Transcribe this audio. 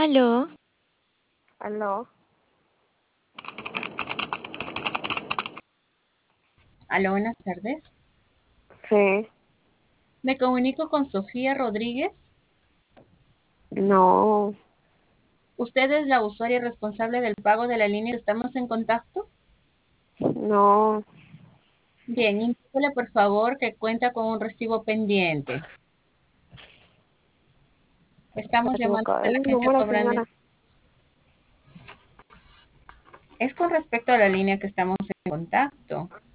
Aló, Aló, Aló, buenas tardes. sí, Me comunico con Sofía Rodríguez. no, ¿Usted es la usuaria responsable del pago de la línea que estamos en contacto? no, Bien, indíquele por favor que cuenta con un recibo pendiente. está Estamos llamando equivocado. de la El agencia número, cobrando. señora. Es con respecto a la línea que estamos en contacto.